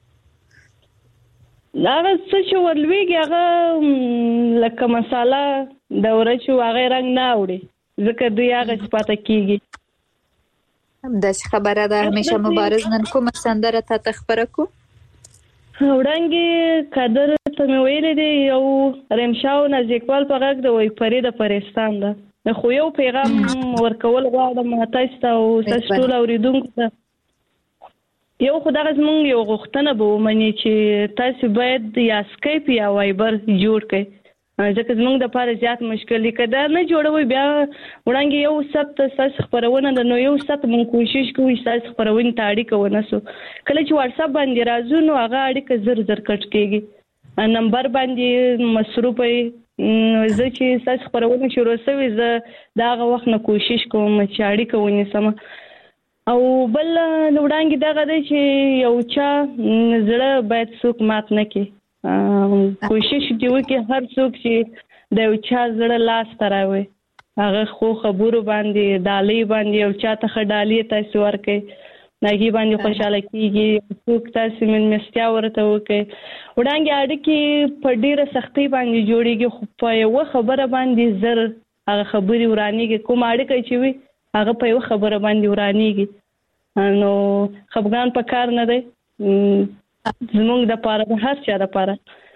هغه څه چې ورلوېږي هغه لکه مساله د ورچو هغه رنګ نه اوړي ځکه دوی هغه چې پاته کېږي. داسې خبره ده. همیشه مبارز نن کومه سندره تا ته خپره کړو؟ وړاندې قادر ته مې ویلی دی یو رمشا او نازیکوال په غږ د وایي پرې د پرستان ده خو یو پیغام ورکول غواړم تاسو ته او تاسو ټول اورېدونکو ته. یو خو دغه زموږ یو غوښتنه به ومني چې تاسو باید یا سکایپ یا وایبر جوړ کړئ ځکه زموږ دپاره زیات مشکل دی. که دا نه جوړوئ بیا وړاندې یو ثبت ستاسو خپرونه ده نو یو ثبت موږ کوشش کوو ستاسو خپرونې ته اړیکه ونیسو. کله چې واټساپ باندې راځو نو هغه اړیکه زر زر کټ کېږي نمبر باندې مصروفه وي. زه چې ستاسو خپرونه شروع شوې زه د هغه وخت نه کوشش کوم چې اړیکه ونیسم. او بل وړاندې دغه دی چې یو چا زړه باید څوک مات نه کړي. کوشش دې وکړي هر څوک چې د یو چا زړه لاس ته راوړي هغه خو خبرو باندې ډالۍ باندې یو چا ته ښه ډالۍ تاسو ورکړئ هغې باندې خوشحاله کېږي. څوک تاسو مېلمستیا ورته وکړئ. وړاندې اړیکې په ډېره سختۍ باندې جوړېږي خو په یوه خبره باندې زر هغه خبرې ورانېږي. کوم اړیکه چې وي هغه په یوه خبره باندې ورانېږي نو خفګان په کار نه دی زموږ دپاره د هر چا دپاره.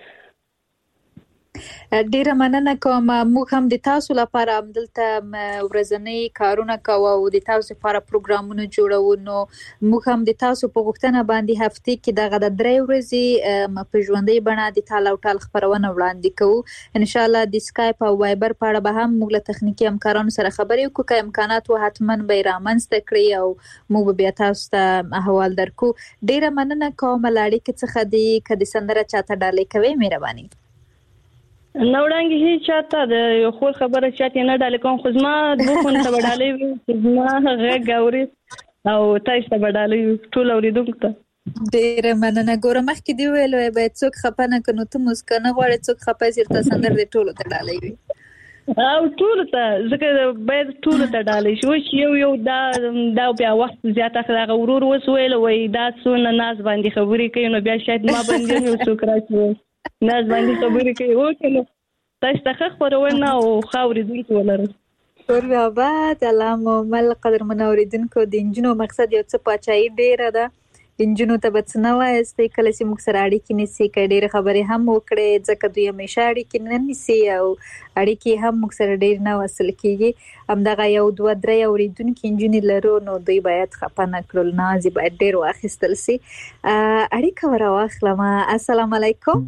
ډیره مننه کوم. موږ هم د تاسو لپاره همدلته ورځنی کارونه کوو او د تاسو لپاره پروګرامونه جوړو نو موږ هم د تاسو په غوښتنه باندې هفتې کې دغه د درې ورځې په ژوندۍ بڼه د تال او ټال خپرونه وړاندې کوو. ان شاء الله د سکایپ او وایبر په اړه به هم موږ له تخنیکي همکارانو سره خبرې وکړو که امکانات و حتما به یې رامنځته کړي او موږ به بیا تاسو ته احوال درکو. ډیره مننه کوم له اړیکې څخه دی. که د سندره چاته ډالۍ کوئ مهرباني. نه وړاندې هېڅ چاته د یو خور خبره چاته نه ډالۍ کوم خو زما دوه خونو ته به ډالۍ وي چې زما غږ اوري او تاسو ته به ډالۍ وي ټول اورېدونکو ته. ډیره مننه. ګوره مخکې دې ویل وای باید څوک خفه نه کړي نو ته موسکه نه غواړې څوک خفه شي درته سندره دې ټولو ته ډالۍ وي او ټولو ته ځکه باید ټولو ته ډالۍ شي. اوس یو یو دا دا بیا وخت زیات اخلي. هغه ورور اوس ویل وایي دا څونه ناز باندې خبرې کوي نو بیا شاید ما باندې یو څوک راشي ناز باندې خبرې کوي وکړو تاسو ته خبرونه او خاورې دونکو ولرم ټول آباد علامه مل قدر منوریدونکو د انجنونو مقصد یو څه پاچاهي ډیره ده انجنونو ته به څه نه وایستئ کله چې موږ سره اړیکې نیسي که ډېرې خبرې هم وکړئ ځکه دوی همیشه اړیکې نه نیسي او اړیکې هم موږ سره ډېر نه وصل کېږي همدغه یو دوه درې اورېدونکي نجونې لرو نو دوی باید خفه نه کړل ناز یې باید ډېر واخیستل سي اړیکه ور واخلم السلام علیکم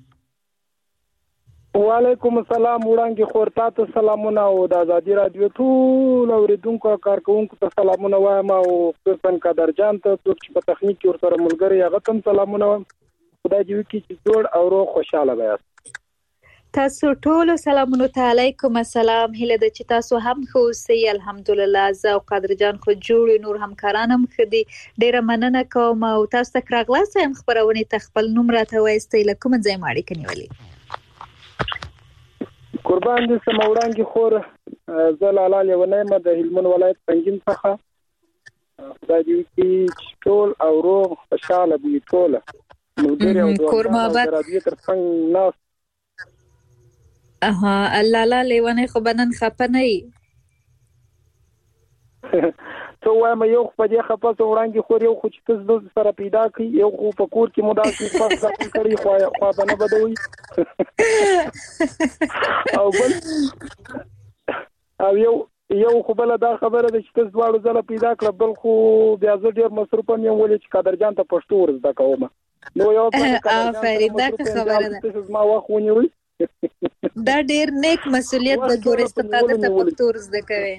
وعلیکم السلام وړاندې خور تاسو سلامونه او د ازادي رادیو ټول اوریدونکو کارکونکو ته سلامونه وایم او خصوصا قدر جان ته چې په تخنیک کې ورسره ملګری هغه ته سلامونه وایم خدای دې وکړي چې جوړ او روغ خوشاله وي تاسو ټول سلامونه ته علیکم السلام هله د چې تاسو هم خو سي الحمدلله زه او قدر جان خو جوړ نور همکاران هم خدي ډیره مننه کوم او تاسو ته راغلاست هم خبرونه ته خپل نوم راته وایستئ لکه کوم ځای ماړي کنيولي قربان دې سموړانګي خور زلاله لیونیمه د هلمند ولایت پنځین څخه خدای دې چې ټول او روغ خوشاله وي ټول ملګری او دوه رادیو تر څنګ ناس اها الله لا لیونی خو بنن خپه نه ای ته وایم یو په دې خپه وړاندې خو یو خو چې تاسو سره پیدا کړی یو خو په کور کې مو دا څه پاس کړی خو خو به نه بدوي او بل او یو یو خو بل دا خبره ده چې تاسو دواړو ځله پیدا کړ بل خو بیا زه ډیر مصروف یم ولې چې قدر جان ته پښتو ورزده کوم نو یو افرین دا خبره ده تاسو ما واخونی دا ډیر نیک مسؤلیت د ګورست ته د پښتو ورزده کوي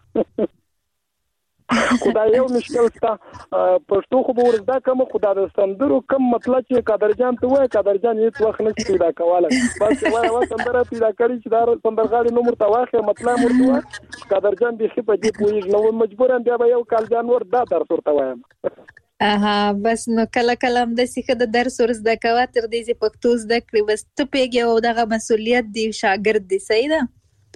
خدای یو مشکل تا پښتو خو ورزده کوم خدای د سندرو کم مطلب چې قدر جان ته وای قدر جان هیڅ وخت نه پیدا کوله بس وای وای سندره پیدا کړی چې دا سندرغاړي نو مرته واخه مطلب مرته قدر جان به خپه دی پوي نو مجبورم بیا یو کال جانور دا در ورته وایم اها بس نو کله کله هم د سیخه د درس ورزده کوي تر دې چې پښتو زده کړی بس ته پیګه او دغه مسؤلیت دی شاګرد دی صحیح ده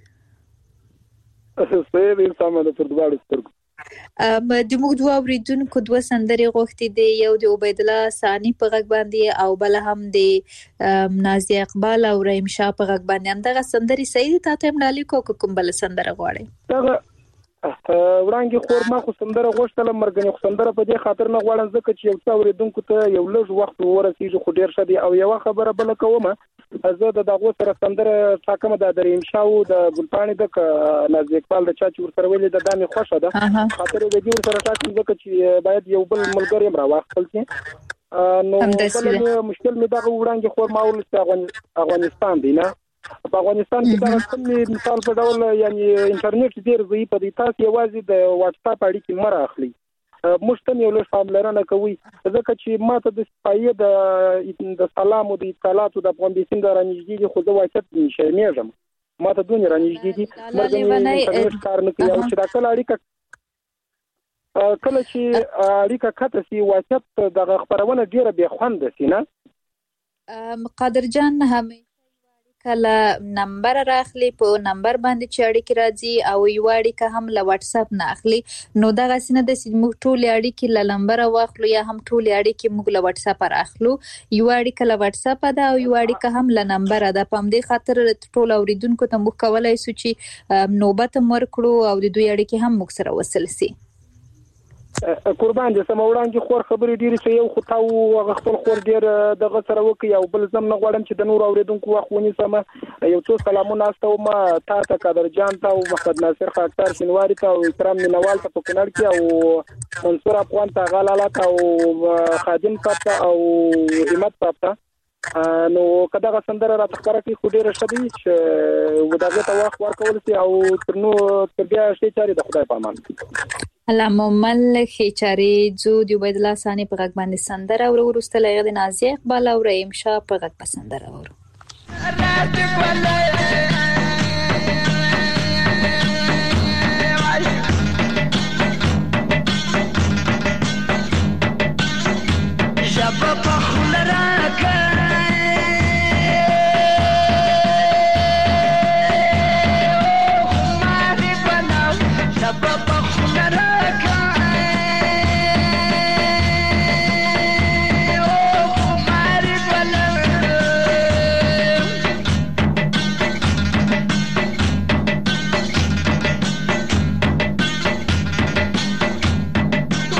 صحیح دی سمه پر دواړو سترګو ام د موږ دوه اوریدونکو دوه سندري غوښتي دي یو د عبید الله ثانی په غږ باندې او بل هم د نازیه اقبال او رحیم شاه په غږ باندې اندغه سندري صحیح ته هم نالیکو کوم بل سندره غواړي دغه وړاندې خور ما خو سندره غوښتله مرګنی خو سندره په دې خاطر نه غواړم ځکه چې یو څو اوریدونکو ته یو لږ وخت ورسیږي خو ډیر شدي او یو خبره بل کومه زه د دغه سره سندره ټاکم د دریم شاو د ګلپانی د نازیه اقبال د چا چې ورسره ویلې د دامه خوښه ده خاطر د دې سره ټاکم ځکه چې باید یو بل ملګری را واخل شي نو بل مشکل مې دغه وړاندې خور ما ولسته افغانستان دی نه په افغانستان کې دا کوم مثال په ډول یعنی انټرنیټ ډیر زی په دې تاسو یوازې د واتس اپ اړیکې مر اخلي مشتم یو له فاملرانه کوي ځکه چې ماته د سپایې د د سلام او د اطلاعاتو د افغانستان د رانیږدي خو د واکت نشمیږم ماته دونې رانیږدي مرګ انټرنیټ کار نه کوي او چې دا کله اړیکه کله چې اړیکه کته سي واکت د خبرونه ډیره به خوند سي نه قادر جان هم کله نمبر راخلی په نمبر باندې چې اړیکې راځي او یو اړیکه هم له واتس اپ نه اخلي نو دا غسینه د موږ ټول اړیکې له نمبر واخلو یا هم ټول اړیکې موږ له واتس اپ راخلو یو اړیکه له واتس اپ ده او یو اړیکه هم له نمبر ده په دې خاطر ټول اوریدونکو ته موږ کولای شو چې نوبت مرکړو او د دوی اړیکې هم موږ سره وصل سي قربان دې سموړانګي خور خبرې ډېرې چې یو خو تاو هغه خپل خور ډېر دغه سره وکي او بل زم نه غواړم چې د نور اوریدونکو واخونی سم یو څو سلامونه استو ما تا ته قدر جان ته او محمد ناصر خاطر شنواری ته او اکرام منوال ته په کنړ کې او منصور افغان ته غلاله ته او خادم ته او همت ته نو کداغه سندره را تخبره کې خو ډېر شدي چې وداغه ته واخ ورکول سي او تر نو تر بیا شي چاري د خدای په امان علامه مل خیچاری زو د عبید الله ثانی په غږ باندې سندره او ورسته لغه د نازیه اقبال او رحیم شاه په غږ په سندره ورو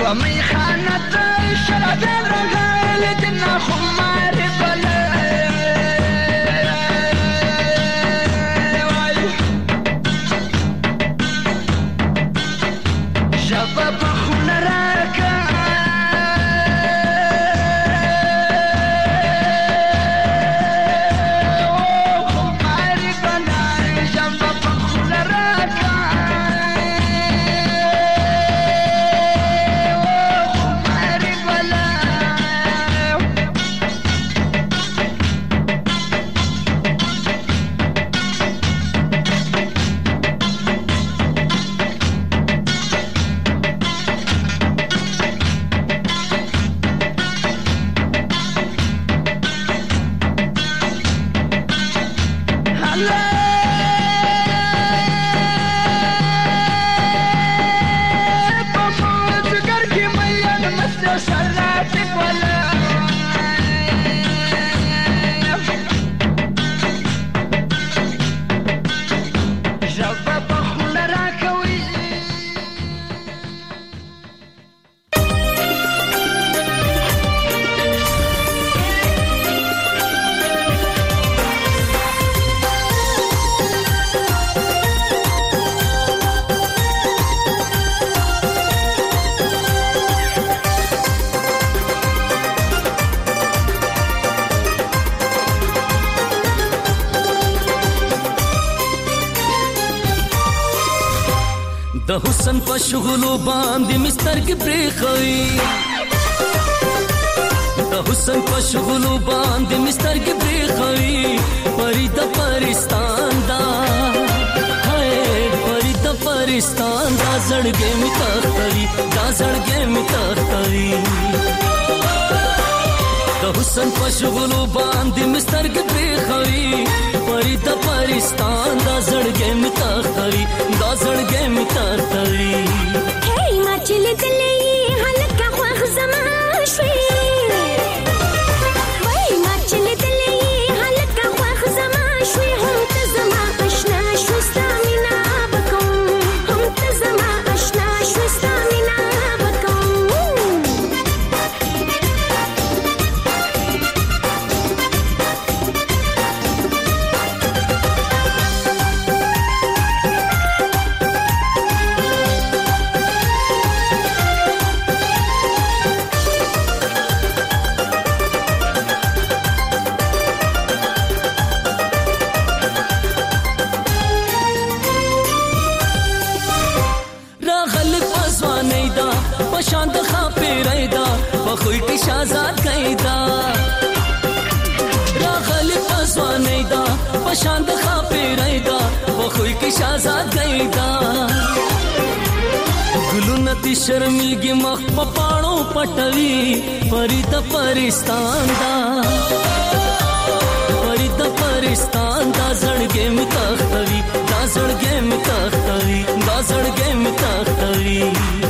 می خانت شرابل رغل دنا خمار بله شباب خون راکا د حسن په شغلو باندې مستر کې پریخوي د حسن په شغلو باندې مستر کې پریخوي پری د پرستان دا هاي پری د پرستان دا زړګې می تختوي دا زړګې می تختوي د حسن په شغلو باندې مستر کې پریخوي پری د پرستان دا زړګې می تختوي دا زړګې می تختوي هی ما چل دلې هلکه خوښ زما شوي وای ما چل دلې هلکه خوښ زما شوي هم ته زما آشنا شو ستامینا بکوم هم ته زما آشنا شو ستامینا بکوم شاند خاپیرای دا بخوی کی شازاد کیدا راغلی پسوانی دا بشاند خاپیرای دا بخوی کی شازاد کیدا ګلو نتی شرمېږي مخ په پاڼو پټوي پری د پرستان دا پری د پرستان دا زړګې می تختوي دا زړګې می تختوي دا زړګې می تختوي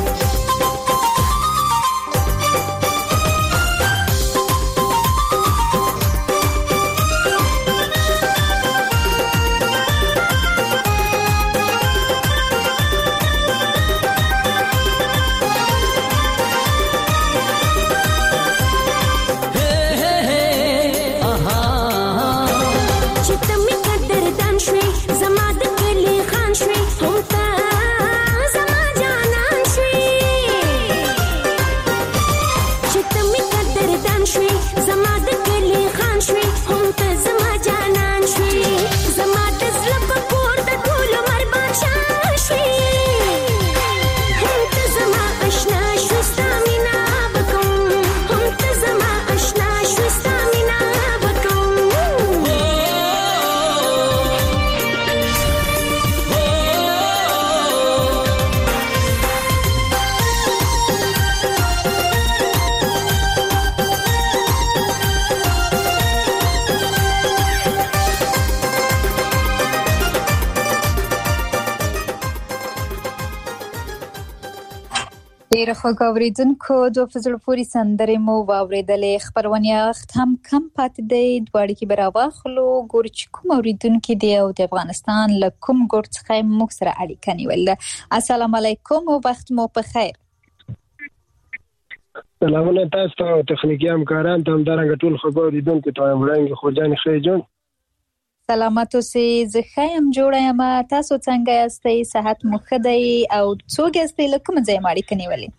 ډیره خوږه اوریدونکو دوه فزړه پوری سندرې مو واوریدلې خبرونه وخت هم کم پاتې دی دواړي کې براواخلو ګور چې کوم اوریدونکو دی او د افغانستان له کوم ګور څخه موږ سره اړیکه نیول. السلام علیکم او وخت مو په خیر. سلامونه تاسو ته او تخنیکی همکاران ته هم دارنګه ټول خبرې دونکو ته وړاندې خوجان خېجون سلامات اوسئ. زه ښه یم، جوړه یم. تاسو څنګه یاستئ؟ صحت مو ښه دی او څوک یاستئ؟ له کوم ځایه مو اړیکه نیولې؟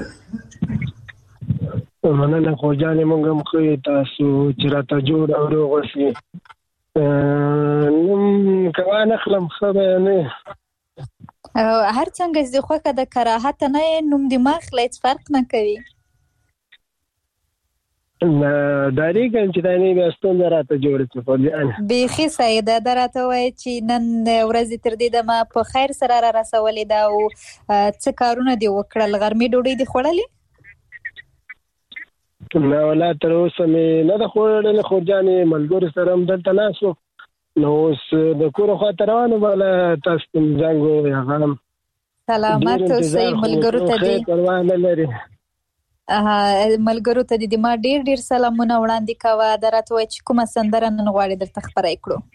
مننه خوجانې، موږ هم ښه یو. تاسو چې راته جوړ او روغ اوسئ. نوم کوه نخلم ښه به نه هر څنګه چې دې خوښه ده، کراهت نه یې نوم دې مه اخله، هېڅ فرق نه کوي. ډارېږم چې دا نه بیا ستونزه راته جوړه کړي خوجانې. بیخي صحیح ده. دا راته ووایه چې نن ورځې تر دې دمه په خیر سره را رسولې ده او څه کارونه دې وکړل؟ غرمې ډوډۍ دې خوړلې؟ نه ولا تر اوسه مې نه ده خوړلې خوجانې. ملګرو سره هم دلته ناست وم، نو اوس د کوره خواته روان وم، بله تاسو ته مې زنګ ووهغه. سلامت اوسئ. ملګرو ته دې پروا نه لري ملګرو ته دې ما ډېر ډېر سلامونه وړاندې کوه. دا راته وایه چې کومه سندره نن غواړې درته خپره یې کړو؟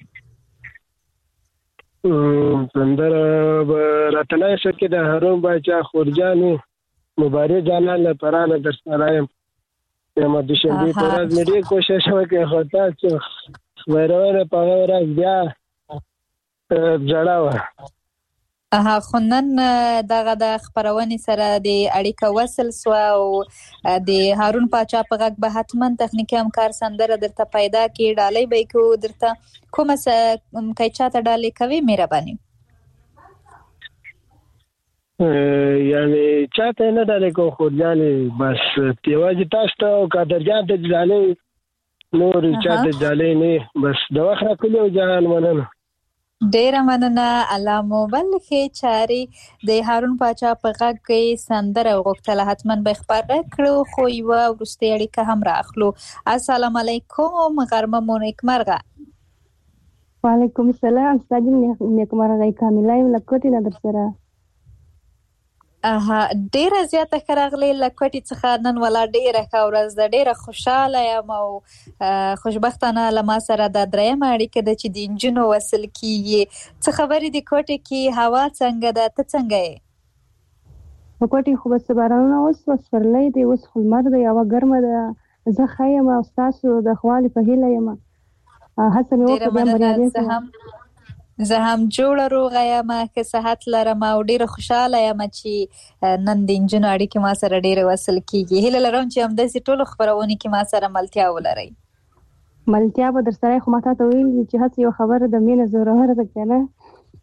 سندره به راته نه شي کې د هارون باچا خورجانې مبارک جانان لپاره نه در سره یم. یم د شنبې په ورځ مې ډېر کوشش وکړ، خو تاسو خبرونه په هغه ورځ بیا ژړا وه. اها خو نن دغه د خپرونې سره د اړیکه وصل سوه او د هارون پاچا په غږ به حتما تخنیکي همکار سندره درته پیدا کړي. ډالۍ به یې کوو درته. کومه که چاته ډالۍ کوي مهرباني؟ یعنې چاته یې نه ډالۍ کوم خوجانې، بس یوازې تاسو ته او قادرجان ته ډالۍ، نور چاته ډالۍ نه. بس د وخت راکولي او جهان مننه. ډیره مننه. الله مو بل ښې چارې. د هارون پاچا په غږ کې سندره غوښتله، حتما به خپره کړو، خو یوه وروستۍ اړیکه هم رااخلو. السلام علیکم، غرمه مو نیکمرغه. وعلیکم السلام. ستاسو نیکمرغه کامله یم له کوټې نه در سره. اها ډیره زیاته ښه راغلې له کوټې څخه. نن ولا ډیره ښه ورځ ده، ډیره خوشحاله یم او خوشبختانه له ما سره دا درېیمه اړیکه ده چې د نجونو وصل کیږي. څه خبرې دي کوټې کې؟ هوا څنګه ده؟ ته څنګه یې؟ په کوټې خو بس بارانونه اوس وسپرلی دی، اوس خو لمر دی، هوا ګرمه ده. زه ښه یم او ستاسو د ښه والي په هیله یم. هڅه مې وکړه بیا بریالۍ شوم. زه هم جوړه روغه یم، ښه صحت لرم او ډیره خوشحاله یم چې نن د نجونو اړیکې ما سره ډیره وصل کیږي. هیله لرم چې همداسې ټولو خپرونې کې ما سره ملتیا ولرئ. ملتیا به در سره خو ما تا ته ویل چې هڅه یو خبره د مینه زورور ده که نه.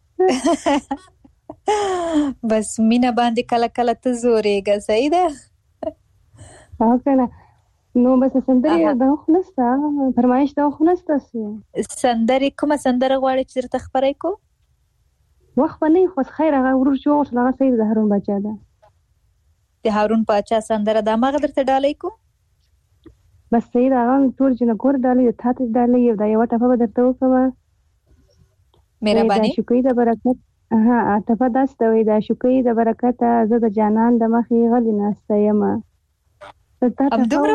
بس مینه باندې کله کله ته زورېږه. صحیح ده؟ او که نه نو بس سندرې دا خو نسته، فرمایش دا خو نسته. سندرې کومه سندره غواړې چې درته خپره یې کړو؟ وخت به نه وي، خو خیر هغه ورور چې وغوښتل هغه صحیح د هارون باچا ده. د هارون باچا سندره ده، هماغه درته ډالۍ کړو؟ بس صحیح ده، هغه مې ټول جنکور ډالۍ د تا ته ډالۍ یو دا یوه ټپه به درته وکړمه. مهرباني. د عاشقۍ د برکت ها ټپه داسې ده وایي: د عاشقۍ د برکته زه د جانان د مخې غلې ناسته یمه. همدومره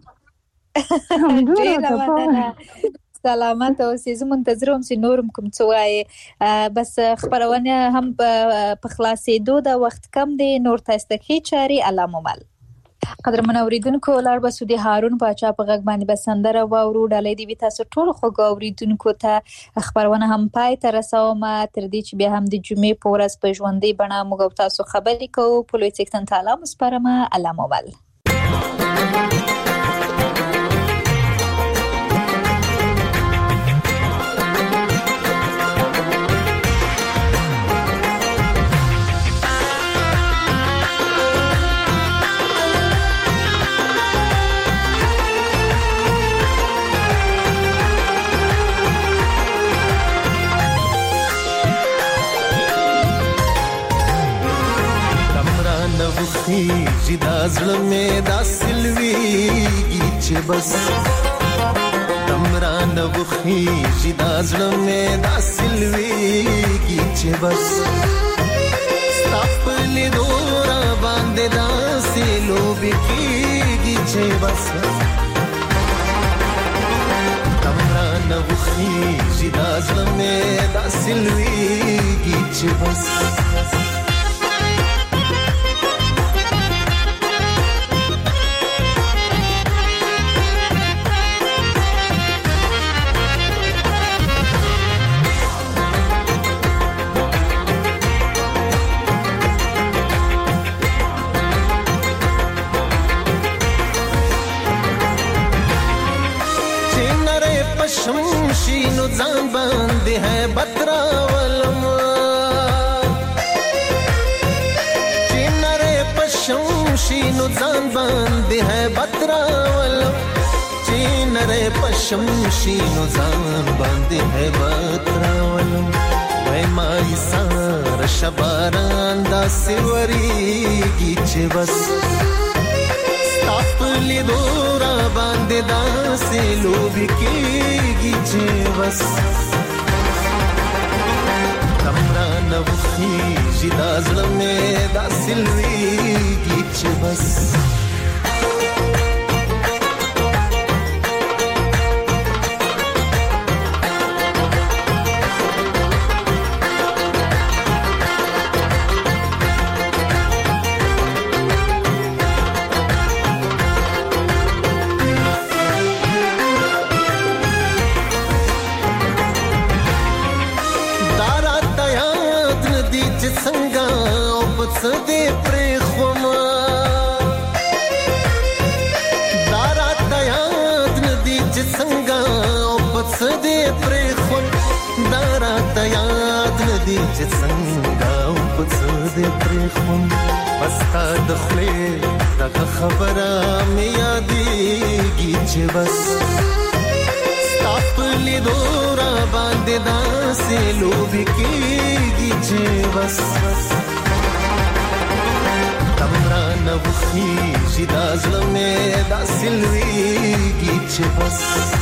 ډیره مننه. سلامت اوسئ. زه منتظره وم چې نور هم کوم څه وایې. بس خپرونه هم په خلاصېدو ده، وخت کم دی. نور تاسو ته ښې چارې. الله مو مل. قدرمن اوریدونکو، لاړ بسو د هارون پاچا په غږ باندې به سندره واورو. ډالۍ دې وي تاسو ټولو خوږو اوریدونکو ته. خپرونه هم پای ته رسومه، تر دې چې بیا هم د جمعې په ورځ په ژوندۍ بڼه موږ او تاسو خبرې کوو. په لوی څښتن تعالی مو سپارمه. الله مو مل. خیږي دا زړه مې دا سلويږي چې بس دمرانه وخیږي دا زړه مې دا سلويږي چې بس خپل دورا باندې دا سلوبي کیږي چې بس دمرانه وخیږي دا زړه مې دا سلويږي چې بس بترا ولم چینره پشم شینو ځان باندې ہے بترا ولم چینره پشم شینو ځان باندې ہے بترا ولم وای مای سار شباران دا سیوریږي چې بس خپل دورا باندې داسې لوبي کېږي چې بس تمرا نوخي جدا زړه مې داسې لويږي چې بس سدې پرې خوما دارات یاد ندی چې څنګه او پس دې پرې خون دارات یاد ندی چې څنګه او پس دې پرې خون پستا د خلې دا خبره مې یادېږي چې بس خپل دورا باندې داسې لوبي کېږي چې بس تمرا نوخي جدا زړه مې داسې لويږي چې بس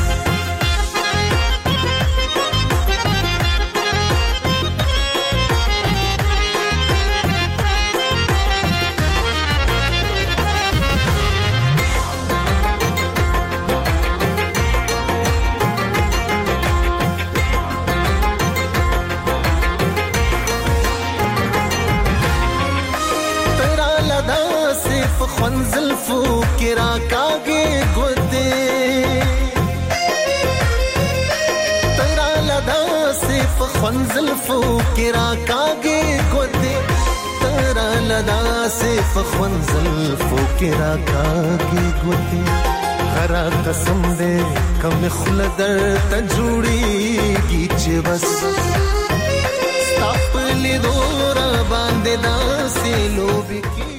زلفو کرا کاږي ګوتې تیرا لدا صرف خون زلفو کرا کاږي ګوتې تیرا لدا صرف خون زلفو کرا کاږي ګوتې خرا قسم دې کم خلدر ته جوړيږي چې بس خپل دورا باندې داسې لوبي